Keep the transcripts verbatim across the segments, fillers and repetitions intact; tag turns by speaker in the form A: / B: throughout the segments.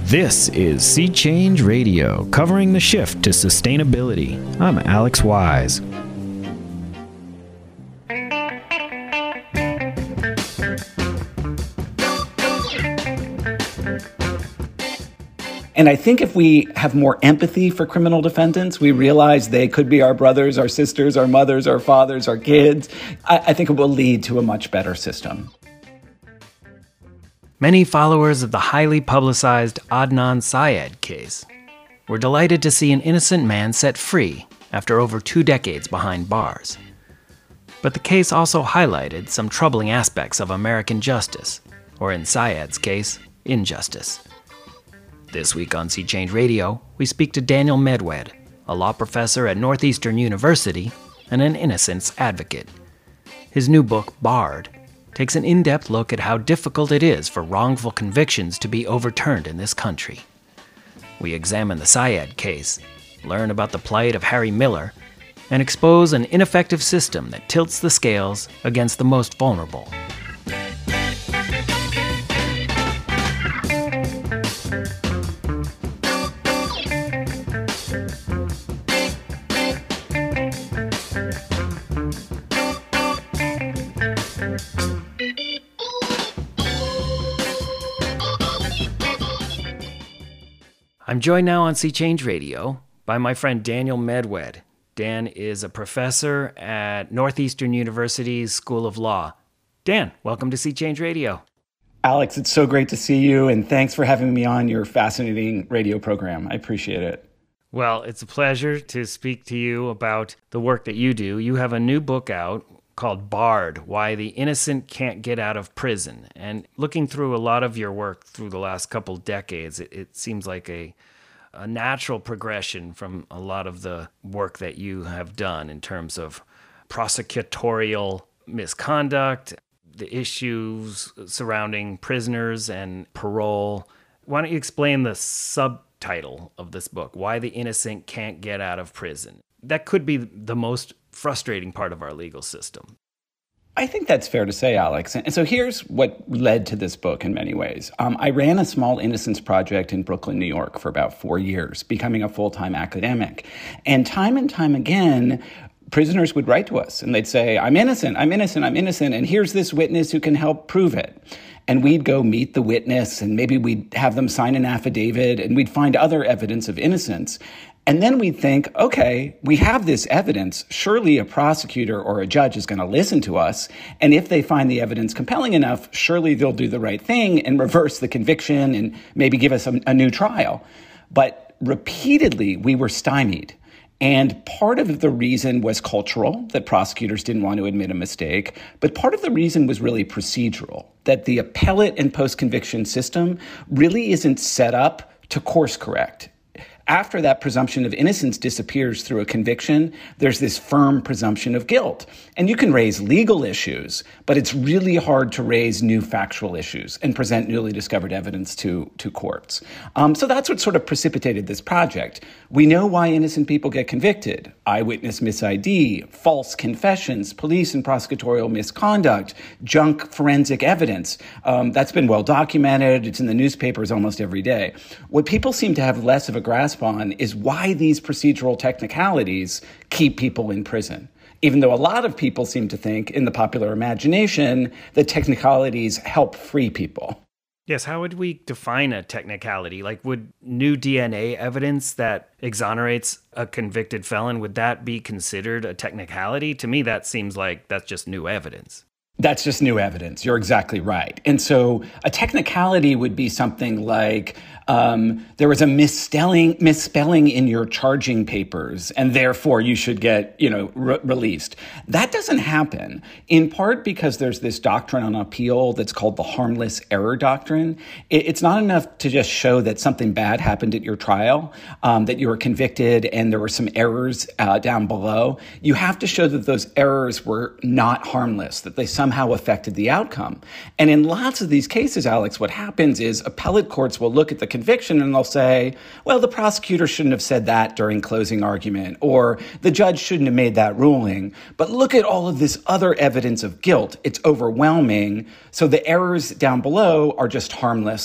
A: This is Sea Change Radio, covering the shift to sustainability. I'm Alex Wise.
B: And I think if we have more empathy for criminal defendants, we realize they could be our brothers, our sisters, our mothers, our fathers, our kids. I, I think it will lead to a much better system.
A: Many followers of the highly publicized Adnan Syed case were delighted to see an innocent man set free after over two decades behind bars. But the case also highlighted some troubling aspects of American justice, or in Syed's case, injustice. This week on Sea Change Radio, we speak to Daniel Medwed, a law professor at Northeastern University and an innocence advocate. His new book, Barred, takes an in-depth look at how difficult it is for wrongful convictions to be overturned in this country. We examine the Syed case, learn about the plight of Harry Miller, and expose an ineffective system that tilts the scales against the most vulnerable. I'm joined now on Sea Change Radio by my friend Daniel Medwed. Dan is a professor at Northeastern University's School of Law. Dan, welcome to Sea Change Radio.
B: Alex, it's so great to see you, and thanks for having me on your fascinating radio program. I appreciate it.
A: Well, it's a pleasure to speak to you about the work that you do. You have a new book out called Barred, Why the Innocent Can't Get Out of Prison. And looking through a lot of your work through the last couple decades, it, it seems like a, a natural progression from a lot of the work that you have done in terms of prosecutorial misconduct, the issues surrounding prisoners and parole. Why don't you explain the subtitle of this book, Why the Innocent Can't Get Out of Prison? That could be the most frustrating part of our legal system.
B: I think that's fair to say, Alex. And so here's what led to this book in many ways. Um, I ran a small innocence project in Brooklyn, New York for about four years, becoming a full-time academic. And time and time again, prisoners would write to us and they'd say, I'm innocent, I'm innocent, I'm innocent, and here's this witness who can help prove it. And we'd go meet the witness and maybe we'd have them sign an affidavit and we'd find other evidence of innocence. And then we'd think, okay, we have this evidence. Surely a prosecutor or a judge is going to listen to us. And if they find the evidence compelling enough, surely they'll do the right thing and reverse the conviction and maybe give us a, a new trial. But repeatedly, we were stymied. And part of the reason was cultural, that prosecutors didn't want to admit a mistake. But part of the reason was really procedural, that the appellate and post-conviction system really isn't set up to course correct. After that presumption of innocence disappears through a conviction, there's this firm presumption of guilt. And you can raise legal issues, but it's really hard to raise new factual issues and present newly discovered evidence to, to courts. Um, so that's what sort of precipitated this project. We know why innocent people get convicted. Eyewitness mis-I D, false confessions, police and prosecutorial misconduct, junk forensic evidence. Um, that's been well documented. It's in the newspapers almost every day. What people seem to have less of a grasp on is why these procedural technicalities keep people in prison. Even though a lot of people seem to think in the popular imagination that technicalities help free people.
A: Yes, how would we define a technicality? Like, would new D N A evidence that exonerates a convicted felon, would that be considered a technicality? To me, that seems like that's just new evidence.
B: That's just new evidence. You're exactly right. And so a technicality would be something like um, there was a misspelling, misspelling in your charging papers, and therefore you should get, you know, re- released. That doesn't happen, in part because there's this doctrine on appeal that's called the harmless error doctrine. It, it's not enough to just show that something bad happened at your trial, um, that you were convicted and there were some errors uh, down below. You have to show that those errors were not harmless, that they somehow affected the outcome. And in lots of these cases, Alex, what happens is appellate courts will look at the conviction and they'll say, well, the prosecutor shouldn't have said that during closing argument, or the judge shouldn't have made that ruling. But look at all of this other evidence of guilt. It's overwhelming. So the errors down below are just harmless.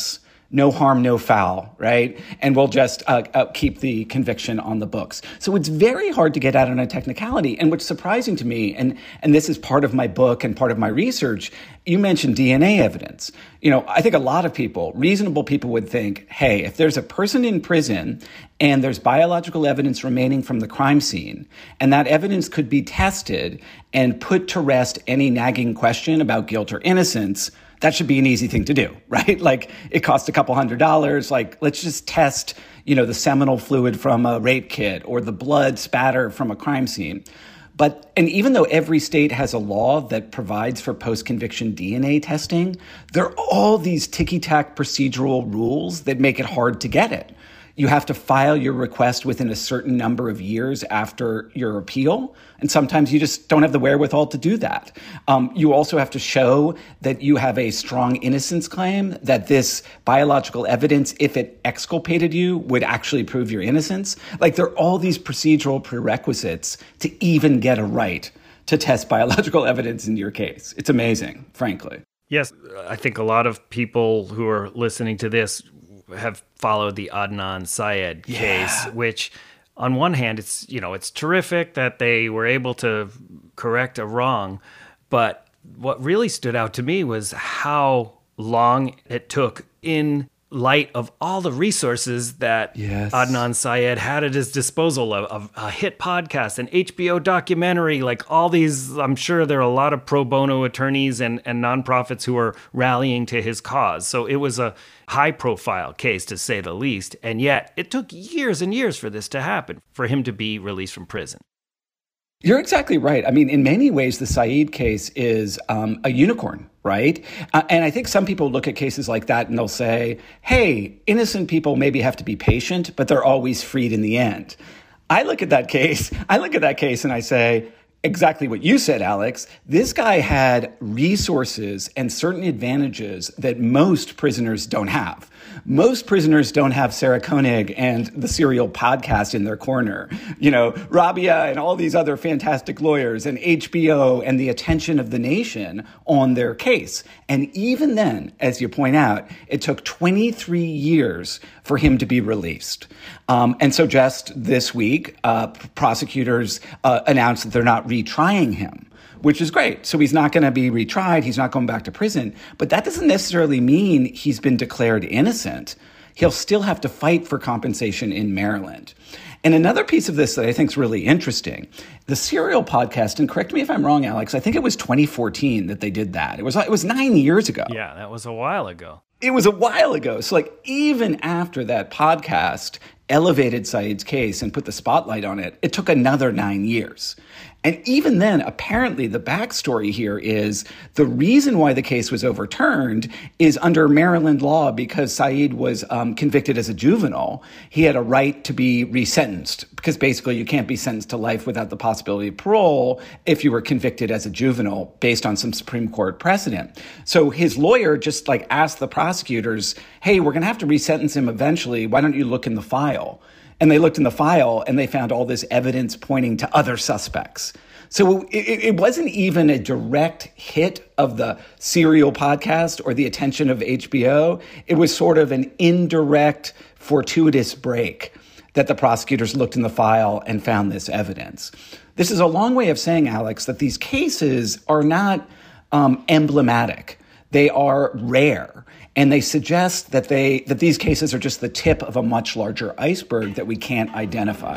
B: no harm, no foul, right? And we'll just uh, uh, keep the conviction on the books. So it's very hard to get out on a technicality. And what's surprising to me, and, and this is part of my book and part of my research, you mentioned D N A evidence. You know, I think a lot of people, reasonable people would think, hey, if there's a person in prison and there's biological evidence remaining from the crime scene, and that evidence could be tested and put to rest any nagging question about guilt or innocence, that should be an easy thing to do, right? Like, it costs a couple hundred dollars. Like, let's just test, you know, the seminal fluid from a rape kit or the blood spatter from a crime scene. But, and even though every state has a law that provides for post-conviction D N A testing, there are all these ticky-tack procedural rules that make it hard to get it. You have to file your request within a certain number of years after your appeal. And sometimes you just don't have the wherewithal to do that. Um, you also have to show that you have a strong innocence claim, that this biological evidence, if it exculpated you, would actually prove your innocence. Like, there are all these procedural prerequisites to even get a right to test biological evidence in your case. It's amazing, frankly.
A: Yes, I think a lot of people who are listening to this have followed the Adnan Syed case,
B: Yeah.
A: which on one hand, it's, you know, it's terrific that they were able to correct a wrong. But what really stood out to me was how long it took in light of all the resources that
B: Yes.
A: Adnan Syed had at his disposal, of, of a hit podcast, an H B O documentary, like all these. I'm sure there are a lot of pro bono attorneys and, and nonprofits who are rallying to his cause. So it was a high profile case, to say the least. And yet it took years and years for this to happen, for him to be released from prison.
B: You're exactly right. I mean, in many ways, the Saeed case is um, a unicorn, right? Uh, and I think some people look at cases like that and they'll say, hey, innocent people maybe have to be patient, but they're always freed in the end. I look at that case, I look at that case and I say, exactly what you said, Alex. This guy had resources and certain advantages that most prisoners don't have. Most prisoners don't have Sarah Koenig and the Serial podcast in their corner. You know, Rabia and all these other fantastic lawyers and H B O and the attention of the nation on their case. And even then, as you point out, it took twenty-three years for him to be released. Um, and so just this week, uh, prosecutors uh, announced that they're not retrying him, which is great. So he's not going to be retried. He's not going back to prison. But that doesn't necessarily mean he's been declared innocent. He'll still have to fight for compensation in Maryland. And another piece of this that I think is really interesting, the Serial podcast, and correct me if I'm wrong, Alex, I think it was twenty fourteen that they did that. It was it was nine years ago.
A: Yeah, that was a while ago.
B: It was a while ago. So like even after that podcast elevated Saeed's case and put the spotlight on it, it took another nine years. And even then, apparently the backstory here is the reason why the case was overturned is under Maryland law, because Saeed was um, convicted as a juvenile. He had a right to be resentenced, because basically you can't be sentenced to life without the possibility of parole if you were convicted as a juvenile based on some Supreme Court precedent. So his lawyer just like asked the prosecutors, hey, we're going to have to resentence him eventually. Why don't you look in the file? And they looked in the file and they found all this evidence pointing to other suspects. So it, it wasn't even a direct hit of the Serial podcast or the attention of H B O. It was sort of an indirect, fortuitous break that the prosecutors looked in the file and found this evidence. This is a long way of saying, Alex, that these cases are not um, emblematic. They are rare. And they suggest that they that these cases are just the tip of a much larger iceberg that we can't identify.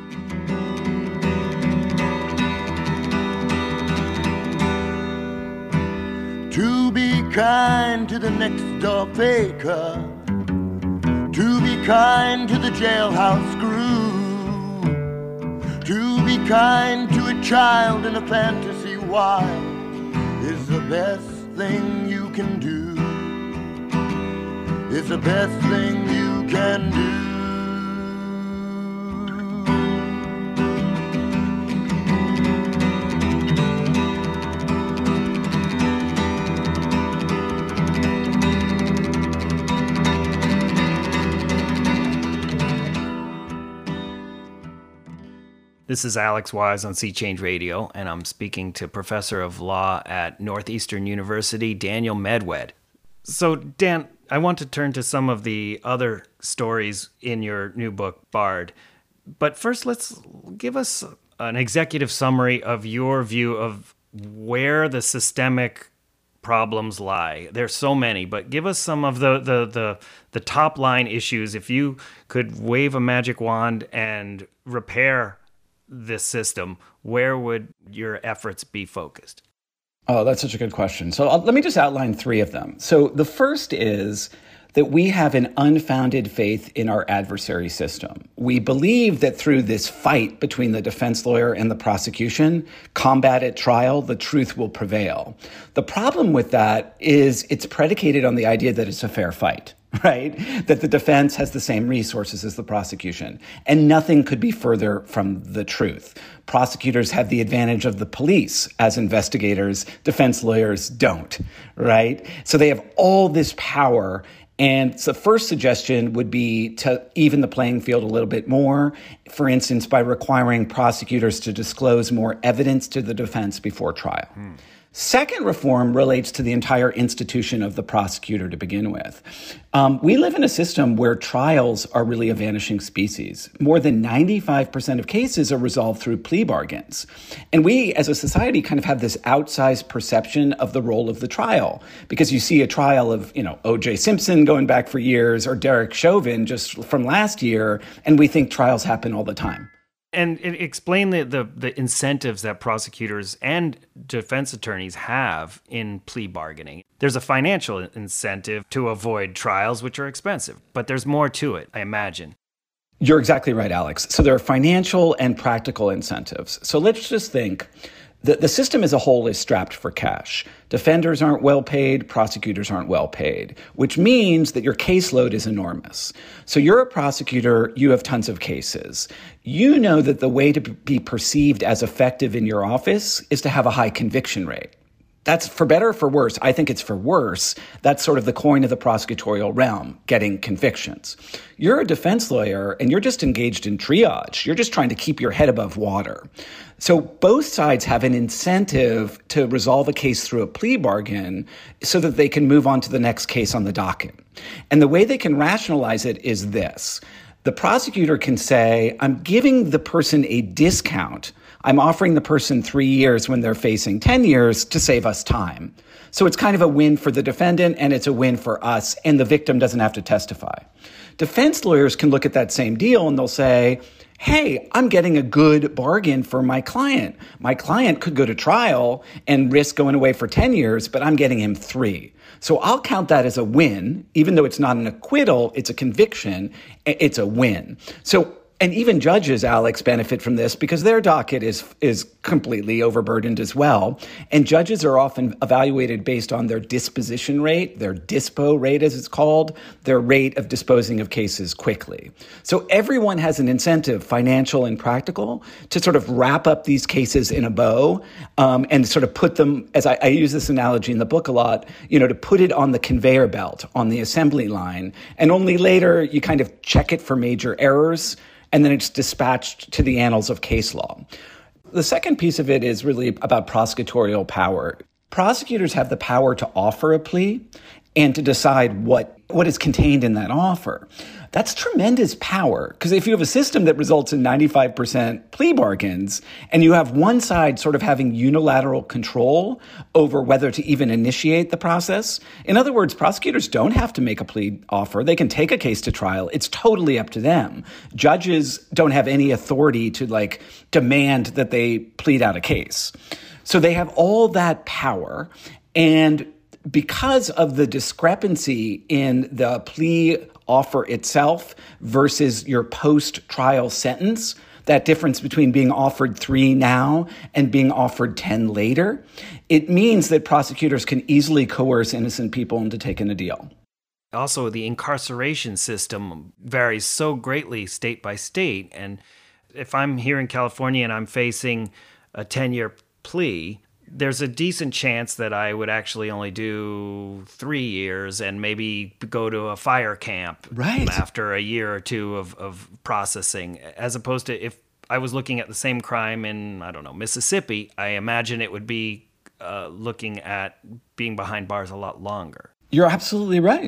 C: To be kind to the next door faker, to be kind to the jailhouse screw, to be kind to a child in a fantasy wild is the best thing you can do. It's the best thing you can do.
A: This is Alex Wise on Sea Change Radio, and I'm speaking to Professor of Law at Northeastern University, Daniel Medwed. So, Dan, I want to turn to some of the other stories in your new book, Barred. But first, let's give us an executive summary of your view of where the systemic problems lie. There's so many, but give us some of the, the, the, the top line issues. If you could wave a magic wand and repair this system, where would your efforts be focused?
B: Oh, that's such a good question. So I'll, let me just outline three of them. So the first is that we have an unfounded faith in our adversary system. We believe that through this fight between the defense lawyer and the prosecution, combat at trial, the truth will prevail. The problem with that is it's predicated on the idea that it's a fair fight, right? That the defense has the same resources as the prosecution. And nothing could be further from the truth. Prosecutors have the advantage of the police as investigators. Defense lawyers don't, right? So they have all this power. And so the first suggestion would be to even the playing field a little bit more, for instance, by requiring prosecutors to disclose more evidence to the defense before trial. Hmm. Second reform relates to the entire institution of the prosecutor to begin with. Um, we live in a system where trials are really a vanishing species. More than ninety-five percent of cases are resolved through plea bargains. And we, as a society, kind of have this outsized perception of the role of the trial. Because you see a trial of, you know, O J Simpson going back for years or Derek Chauvin just from last year, and we think trials happen all the time.
A: And explain the, the, the incentives that prosecutors and defense attorneys have in plea bargaining. There's a financial incentive to avoid trials, which are expensive, but there's more to it, I imagine.
B: You're exactly right, Alex. So there are financial and practical incentives. So let's just think. The, the system as a whole is strapped for cash. Defenders aren't well paid, prosecutors aren't well paid, which means that your caseload is enormous. So you're a prosecutor, you have tons of cases. You know that the way to be perceived as effective in your office is to have a high conviction rate. That's for better or for worse. I think it's for worse. That's sort of the coin of the prosecutorial realm, getting convictions. You're a defense lawyer and you're just engaged in triage. You're just trying to keep your head above water. So both sides have an incentive to resolve a case through a plea bargain so that they can move on to the next case on the docket. And the way they can rationalize it is this. The prosecutor can say, I'm giving the person a discount. I'm offering the person three years when they're facing ten years to save us time. So it's kind of a win for the defendant and it's a win for us, and the victim doesn't have to testify. Defense lawyers can look at that same deal and they'll say, hey, I'm getting a good bargain for my client. My client could go to trial and risk going away for ten years, but I'm getting him three. So I'll count that as a win. Even though it's not an acquittal, it's a conviction, it's a win. So And even judges, Alex, benefit from this because their docket is is completely overburdened as well. And judges are often evaluated based on their disposition rate, their dispo rate, as it's called, their rate of disposing of cases quickly. So everyone has an incentive, financial and practical, to sort of wrap up these cases in a bow um, and sort of put them, as I, I use this analogy in the book a lot, you know, to put it on the conveyor belt, on the assembly line. And only later you kind of check it for major errors, and then it's dispatched to the annals of case law. The second piece of it is really about prosecutorial power. Prosecutors have the power to offer a plea and to decide what, what is contained in that offer. That's tremendous power, because if you have a system that results in ninety-five percent plea bargains, and you have one side sort of having unilateral control over whether to even initiate the process, in other words, prosecutors don't have to make a plea offer. They can take a case to trial. It's totally up to them. Judges don't have any authority to, like, demand that they plead out a case. So they have all that power, and because of the discrepancy in the plea offer itself versus your post-trial sentence, that difference between being offered three now and being offered ten later, it means that prosecutors can easily coerce innocent people into taking a deal.
A: Also, the incarceration system varies so greatly state by state. And if I'm here in California and I'm facing a ten-year plea, there's a decent chance that I would actually only do three years and maybe go to a fire camp
B: right.
A: after a year or two of, of processing, as opposed to if I was looking at the same crime in, I don't know, Mississippi, I imagine it would be uh, looking at being behind bars a lot longer.
B: You're absolutely right.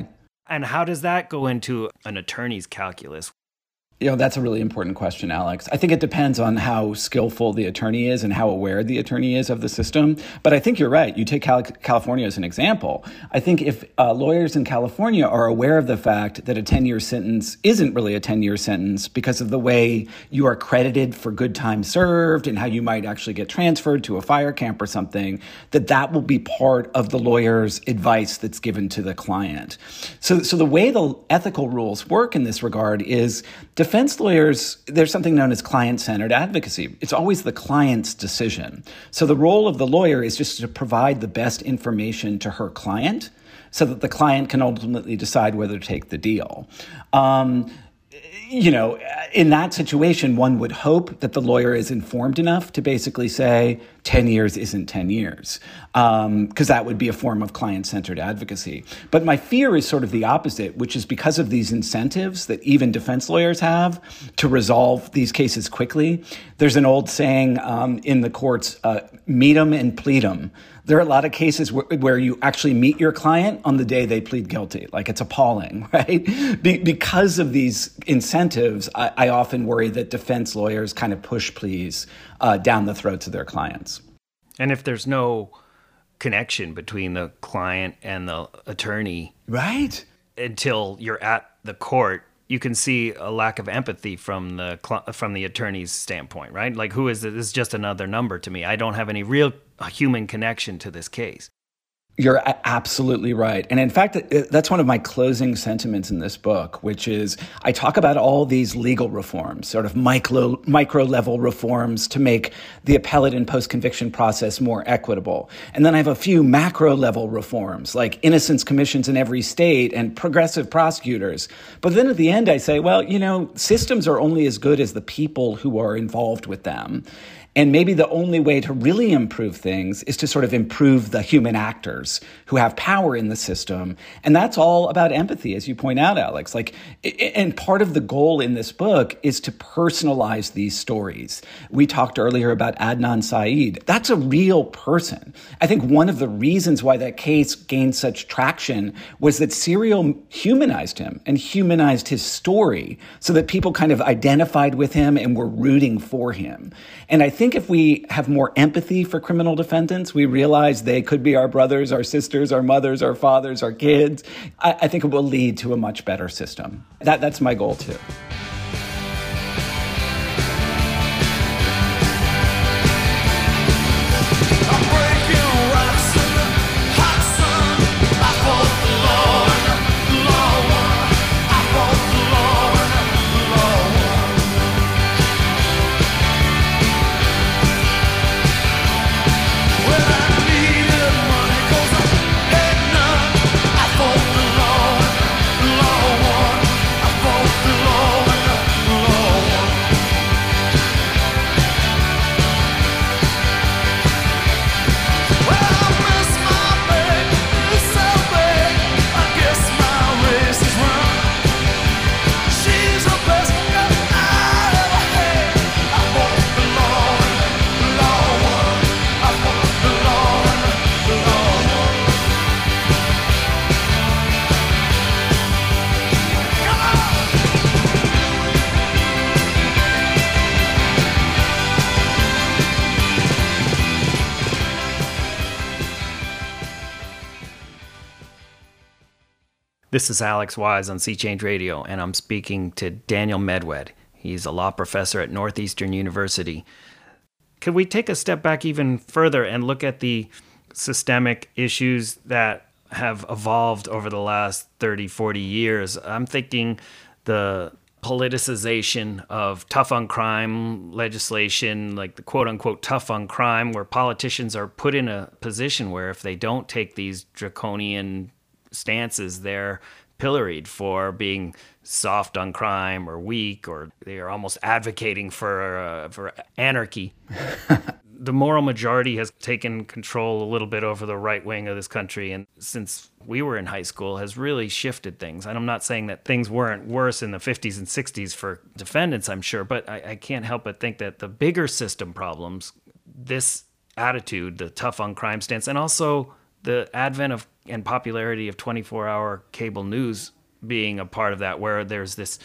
A: And how does that go into an attorney's calculus?
B: You know, that's a really important question, Alex. I think it depends on how skillful the attorney is and how aware the attorney is of the system. But I think you're right. You take Cal- California as an example. I think if uh, lawyers in California are aware of the fact that a ten-year sentence isn't really a ten-year sentence because of the way you are credited for good time served and how you might actually get transferred to a fire camp or something, that that will be part of the lawyer's advice that's given to the client. So, so the way the ethical rules work in this regard is defense lawyers, there's something known as client-centered advocacy. It's always the client's decision. So the role of the lawyer is just to provide the best information to her client so that the client can ultimately decide whether to take the deal. Um, you know, in that situation, one would hope that the lawyer is informed enough to basically say ten years isn't ten years, because um, that would be a form of client-centered advocacy. But my fear is sort of the opposite, which is because of these incentives that even defense lawyers have to resolve these cases quickly. There's an old saying um, in the courts, uh, meet 'em and plead 'em. There are a lot of cases where, where you actually meet your client on the day they plead guilty. Like, it's appalling, right? Be, because of these incentives, I, I often worry that defense lawyers kind of push pleas uh, down the throats of their clients.
A: And if there's no connection between the client and the attorney,
B: right,
A: until you're at the court, you can see a lack of empathy from the from the attorney's standpoint, right? Like, who is this? This is just another number to me. I don't have any real human connection to this case.
B: You're absolutely right. And in fact, that's one of my closing sentiments in this book, which is I talk about all these legal reforms, sort of micro, micro level reforms to make the appellate and post-conviction process more equitable. And then I have a few macro level reforms, like innocence commissions in every state and progressive prosecutors. But then at the end, I say, well, you know, systems are only as good as the people who are involved with them. And maybe the only way to really improve things is to sort of improve the human actors who have power in the system. And that's all about empathy, as you point out, Alex. Like, and part of the goal in this book is to personalize these stories. We talked earlier about Adnan Syed. That's a real person. I think one of the reasons why that case gained such traction was that Serial humanized him and humanized his story so that people kind of identified with him and were rooting for him. And I think if we have more empathy for criminal defendants, we realize they could be our brothers, our sisters, our mothers, our fathers, our kids. I, I think it will lead to a much better system. That, that's my goal, too.
A: This is Alex Wise on Sea Change Radio, and I'm speaking to Daniel Medwed. He's a law professor at Northeastern University. Could we take a step back even further and look at the systemic issues that have evolved over the last thirty, forty years? I'm thinking the politicization of tough on crime legislation, like the quote-unquote tough on crime, where politicians are put in a position where if they don't take these draconian stances, they're pilloried for being soft on crime or weak, or they are almost advocating for uh, for anarchy. The moral majority has taken control a little bit over the right wing of this country, and since we were in high school has really shifted things. And I'm not saying that things weren't worse in the fifties and sixties for defendants, I'm sure, but I, I can't help but think that the bigger system problems, this attitude, the tough on crime stance, and also the advent of and popularity of twenty-four hour cable news being a part of that, where there's this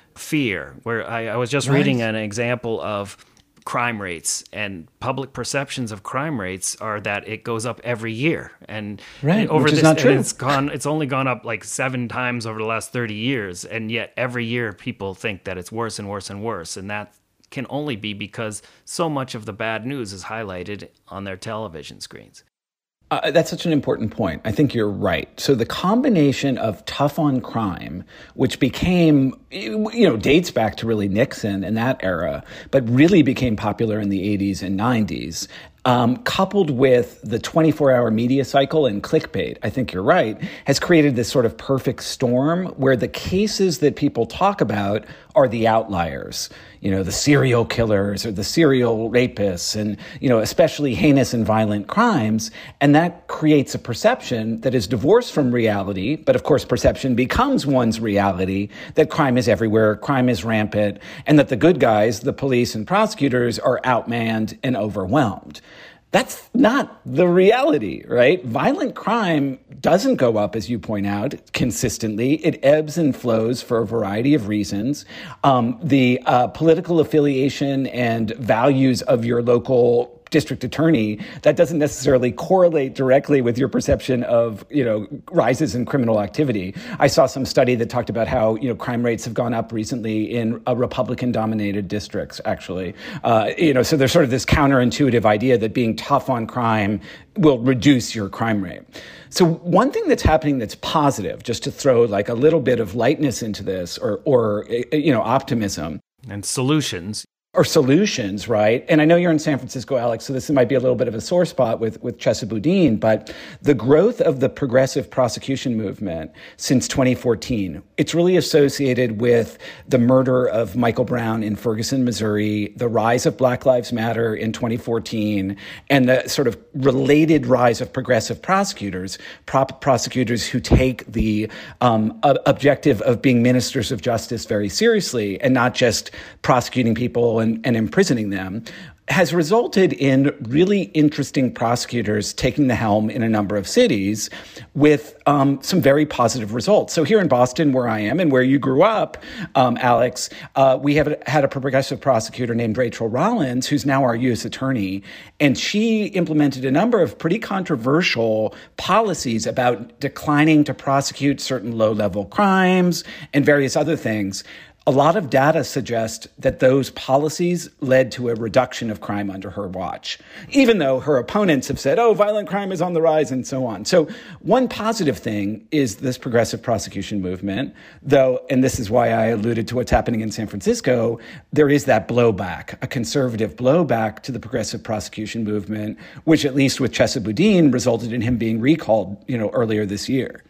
A: fear, where I, I was just
B: Right.
A: reading an example of crime rates, and public perceptions of crime rates are that it goes up every year. And
B: Right,
A: over
B: which is
A: this,
B: not true.
A: and it's gone, it's only gone up like seven times over the last thirty years. And yet every year people think that it's worse and worse and worse. And that can only be because so much of the bad news is highlighted on their television screens.
B: Uh, that's such an important point. I think you're right. So the combination of tough on crime, which became, you know, dates back to really Nixon and that era, but really became popular in the eighties and nineties, um, coupled with the twenty-four hour media cycle and clickbait, I think you're right, has created this sort of perfect storm where the cases that people talk about are the outliers. You know, the serial killers or the serial rapists and, you know, especially heinous and violent crimes. And that creates a perception that is divorced from reality. But of course, perception becomes one's reality, that crime is everywhere, crime is rampant, and that the good guys, the police and prosecutors, are outmanned and overwhelmed. That's not the reality, right? Violent crime doesn't go up, as you point out, consistently. It ebbs and flows for a variety of reasons. Um, the uh, political affiliation and values of your local district attorney, that doesn't necessarily correlate directly with your perception of, you know, rises in criminal activity. I saw some study that talked about how, you know, crime rates have gone up recently in uh, Republican-dominated districts, actually. Uh, you know, so there's sort of this counterintuitive idea that being tough on crime will reduce your crime rate. So one thing that's happening that's positive, just to throw like a little bit of lightness into this, or, or you know, optimism.
A: And solutions.
B: Or solutions, right? And I know you're in San Francisco, Alex, so this might be a little bit of a sore spot with, with Chesa Boudin, but the growth of the progressive prosecution movement since twenty fourteen, it's really associated with the murder of Michael Brown in Ferguson, Missouri, the rise of Black Lives Matter in twenty fourteen, and the sort of related rise of progressive prosecutors, prop prosecutors who take the um, objective of being ministers of justice very seriously and not just prosecuting people And, and imprisoning them, has resulted in really interesting prosecutors taking the helm in a number of cities with um, some very positive results. So here in Boston, where I am and where you grew up, um, Alex, uh, we have had a progressive prosecutor named Rachel Rollins, who's now our U S attorney, and she implemented a number of pretty controversial policies about declining to prosecute certain low-level crimes and various other things. A lot of data suggests that those policies led to a reduction of crime under her watch, even though her opponents have said, oh, violent crime is on the rise and so on. So one positive thing is this progressive prosecution movement, though, and this is why I alluded to what's happening in San Francisco, there is that blowback, a conservative blowback to the progressive prosecution movement, which at least with Chesa Boudin resulted in him being recalled, you know, earlier this year.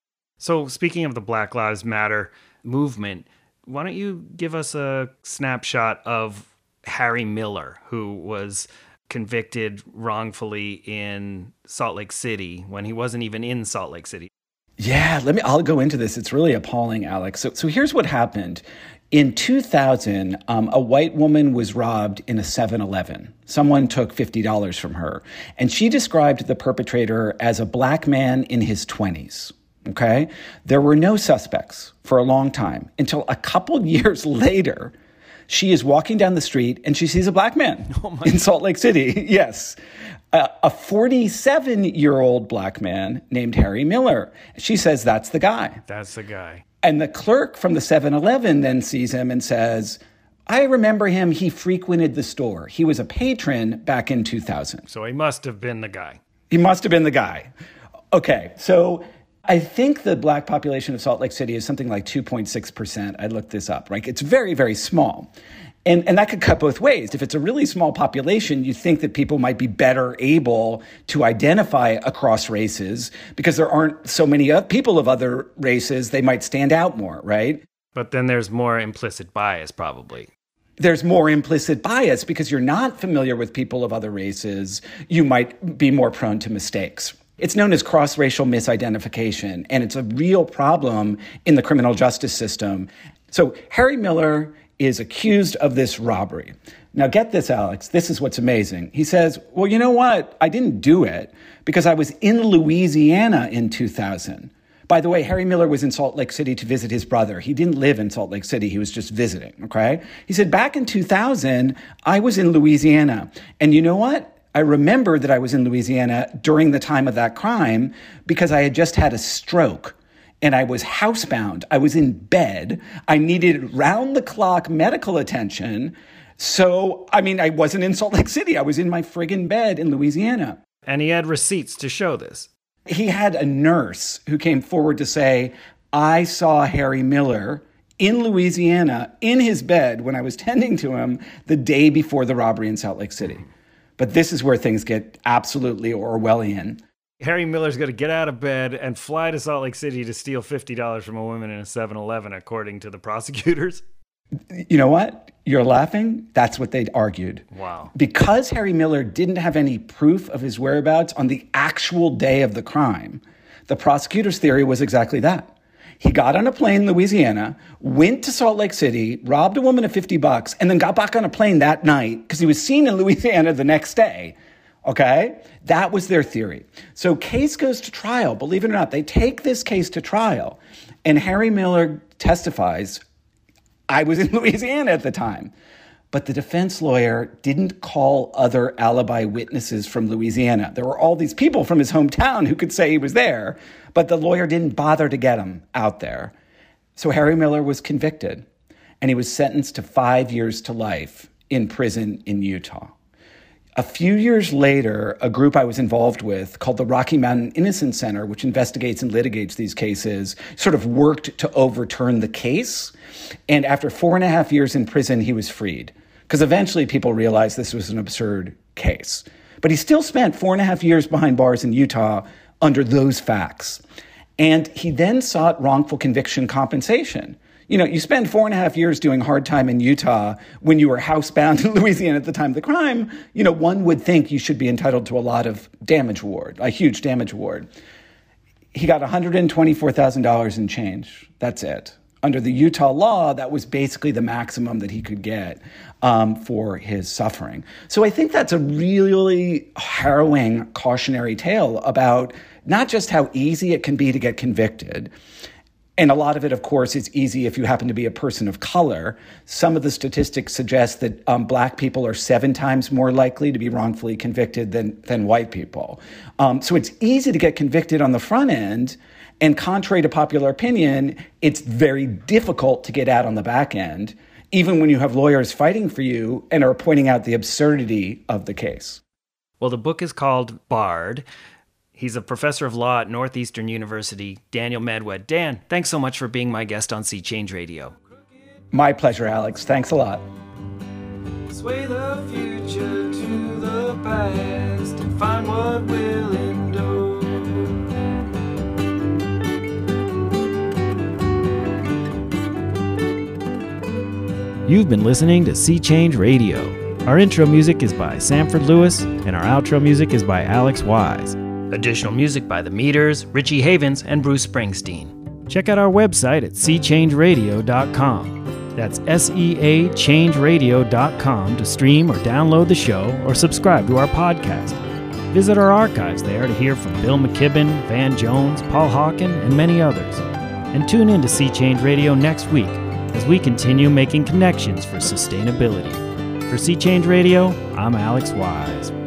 A: So speaking of the Black Lives Matter movement, why don't you give us a snapshot of Harry Miller, who was convicted wrongfully in Salt Lake City when he wasn't even in Salt Lake City?
B: Yeah, let me, I'll go into this. It's really appalling, Alex. So, so here's what happened. In two thousand, um, a white woman was robbed in a seven eleven. Someone took fifty dollars from her, and she described the perpetrator as a black man in his twenties. Okay? There were no suspects for a long time until a couple years later, she is walking down the street and she sees a black man oh in Salt Lake City. Yes. Uh, a forty-seven-year-old black man named Harry Miller. She says, that's the guy.
A: That's the guy.
B: And the clerk from the seven eleven then sees him and says, I remember him. He frequented the store. He was a patron back in two thousand.
A: So he must have been the guy.
B: He must have been the guy. Okay, so I think the black population of Salt Lake City is something like two point six percent. I looked this up, right? It's very, very small. And, and that could cut both ways. If it's a really small population, you think that people might be better able to identify across races because there aren't so many people of other races. They might stand out more, right?
A: But then there's more implicit bias, probably.
B: There's more implicit bias because you're not familiar with people of other races. You might be more prone to mistakes. It's known as cross-racial misidentification, and it's a real problem in the criminal justice system. So Harry Miller is accused of this robbery. Now get this, Alex. This is what's amazing. He says, well, you know what? I didn't do it because I was in Louisiana in two thousand. By the way, Harry Miller was in Salt Lake City to visit his brother. He didn't live in Salt Lake City. He was just visiting, okay? He said, back in two thousand, I was in Louisiana. And you know what? I remember that I was in Louisiana during the time of that crime because I had just had a stroke and I was housebound. I was in bed. I needed round-the-clock medical attention. So, I mean, I wasn't in Salt Lake City. I was in my friggin' bed in Louisiana.
A: And he had receipts to show this.
B: He had a nurse who came forward to say, I saw Harry Miller in Louisiana in his bed when I was tending to him the day before the robbery in Salt Lake City. But this is where things get absolutely Orwellian.
A: Harry Miller's going to get out of bed and fly to Salt Lake City to steal fifty dollars from a woman in a seven eleven, according to the prosecutors.
B: You know what? You're laughing? That's what they argued.
A: Wow.
B: Because Harry Miller didn't have any proof of his whereabouts on the actual day of the crime, the prosecutor's theory was exactly that. He got on a plane in Louisiana, went to Salt Lake City, robbed a woman of fifty bucks, and then got back on a plane that night because he was seen in Louisiana the next day. Okay? That was their theory. So case goes to trial. Believe it or not, they take this case to trial. And Harry Miller testifies, I was in Louisiana at the time. But the defense lawyer didn't call other alibi witnesses from Louisiana. There were all these people from his hometown who could say he was there, but the lawyer didn't bother to get him out there. So Harry Miller was convicted, and he was sentenced to five years to life in prison in Utah. A few years later, a group I was involved with called the Rocky Mountain Innocence Center, which investigates and litigates these cases, sort of worked to overturn the case. And after four and a half years in prison, he was freed. Because eventually people realized this was an absurd case. But he still spent four and a half years behind bars in Utah under those facts. And he then sought wrongful conviction compensation. You know, you spend four and a half years doing hard time in Utah when you were housebound in Louisiana at the time of the crime. You know, one would think you should be entitled to a lot of damage award, a huge damage award. He got one hundred twenty-four thousand dollars in change. That's it. Under the Utah law, that was basically the maximum that he could get um, for his suffering. So I think that's a really harrowing cautionary tale about not just how easy it can be to get convicted. And a lot of it, of course, is easy if you happen to be a person of color. Some of the statistics suggest that um, black people are seven times more likely to be wrongfully convicted than, than white people. Um, so it's easy to get convicted on the front end. And contrary to popular opinion, it's very difficult to get out on the back end, even when you have lawyers fighting for you and are pointing out the absurdity of the case.
A: Well, the book is called Barred. He's a professor of law at Northeastern University, Daniel Medwed. Dan, thanks so much for being my guest on Sea Change Radio.
B: My pleasure, Alex. Thanks a lot.
D: Sway the future to the past and find what will endure.
A: You've been listening to Sea Change Radio. Our intro music is by Sanford Lewis, and our outro music is by Alex Wise. Additional music by The Meters, Richie Havens, and Bruce Springsteen. Check out our website at sea change radio dot com. That's S E A change radio dot com to stream or download the show or subscribe to our podcast. Visit our archives there to hear from Bill McKibben, Van Jones, Paul Hawken, and many others. And tune in to Sea Change Radio next week as we continue making connections for sustainability. For Sea Change Radio, I'm Alex Wise.